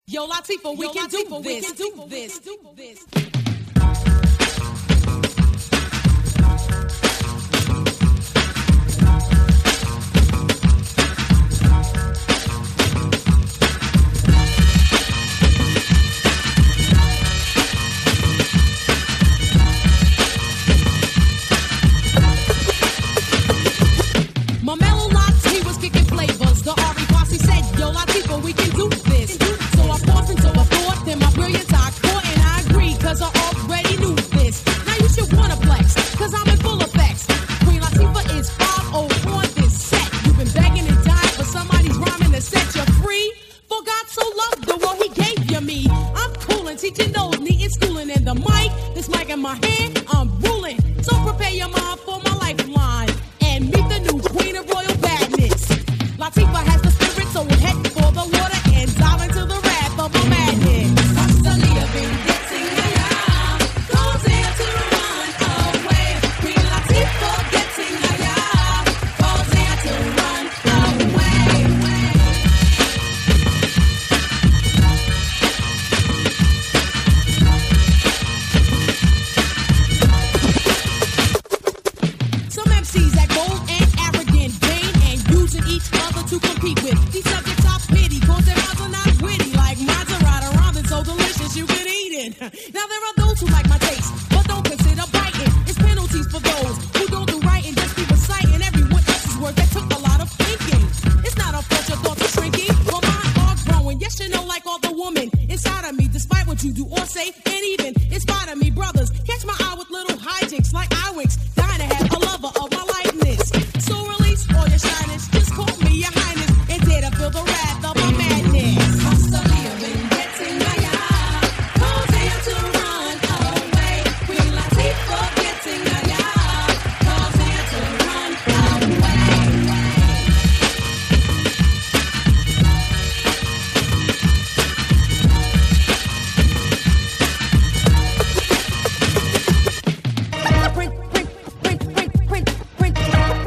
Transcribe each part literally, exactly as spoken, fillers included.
Yo, Latifah, we, Yo, can, Latifah, do we can do this. We can do this. My mellow locks, he was kicking flavors. The Ari Posse said, Yo, Latifah, we can do this. So I paused into a thought, then my brilliance I caught, and I agreed, cause I already knew this. Now you should wanna flex, cause I'm in full effects. Queen Latifah is five oh on this set. You've been begging and dying for somebody's rhyming to set you free. For God so loved the world he gave you me. I'm coolin', teaching those needing schooling, and the mic, this mic in my hand, I'm ruling. So prepare your mind for my lifeline, and meet the new queen of royal badness. Latifah has the spirit, so head for the water and dive into the wrath of a madness. Constantly I've been getting higher, goes there to run away. Queen Latifah getting higher, goes there to run away. Some M Cs act bold and arrogant, vain, and using each other to compete with. These subjects I pity, cause their minds are not witty, like Maserati ramen so delicious you can eat it. Now there are those who like my taste, but don't consider biting. It's penalties for those who don't do right and just be reciting everyone else's work that took a lot of thinking. It's not a fault your thoughts are shrinking, but mine are growing. Yes, you know, like all the woman inside of me, despite what you do or say, and even in spite of me, brothers, catch my eye with little hijinks like eye winks. Dying to have a lover of my likeness. So release all your shyness, just call me your highness, and dare to feel the wrath of my madness. Constantly I've been getting higher, cause here to run away. Queen Latifah getting higher, cause here to run away. Print, print, print, print, print, print.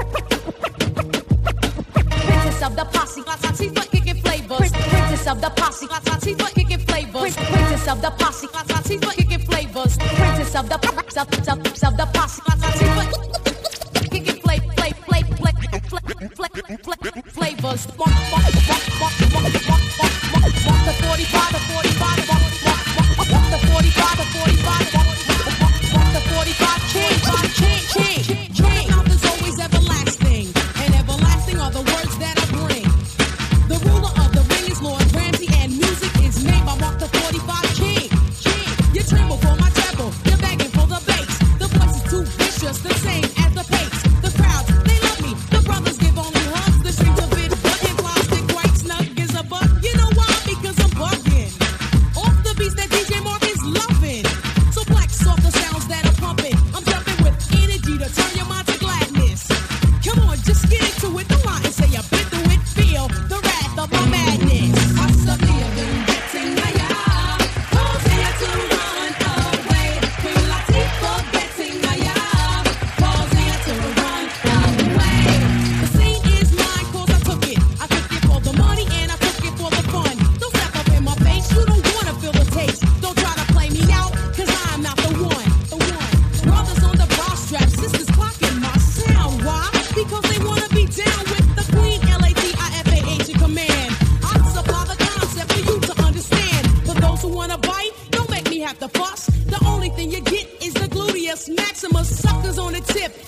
Princess of the posse, Latifah kicking flavors. Princess of the posse, Latifah kicking flavors. Princess of the posse, Latifah kicking flavors. Princess of the of of of the posse, Latifah kicking flavor, flavor, flavor, flavors. Walk, walk, walk, walk, walk, walk, walk, walk, walk the forty-five, the forty-five, walk, walk, walk, walk the forty-five, the forty-five, walk, walk, walk, walk the forty-five. King, king, king, king. King mouth is always everlasting, and everlasting are the words that I bring. The ruler of the ring is Lord Ramsey, and music is made by Mark the forty-five King. King, you tremble for my treble, you're begging for the bass. The voice is too vicious, the same as the pace. The crowds, they love me. The brothers give only hugs. The strings of it, but in plastic, quite snug is a bug. You know why? Because I'm bugging. Off the beats that D J Mark is loving. So black soft the sounds that are pumping. I'm jumping with energy to turn your mind to gladness. Come on, just get into it. Don't lie and say you've been through it. Feel the wrath of my madness. Constantly I've been getting higher, cause here to run away. Queen Latifah getting higher, cause here to run away. The scene is mine cause I took it. I took it for the money and I took it for the fun. Don't step up in my face, you don't wanna feel the taste. Don't try to play me out, cause I'm not the one. The one. Brothers on the bra strap, sisters clocking my sound. Why? Because they wanna be down with the queen. L A T I F A H in command. I supply the concept for you to understand. For those who wanna bite, don't make me have to fuss. The only thing you get is the gluteus maximus. Suckers on the tip.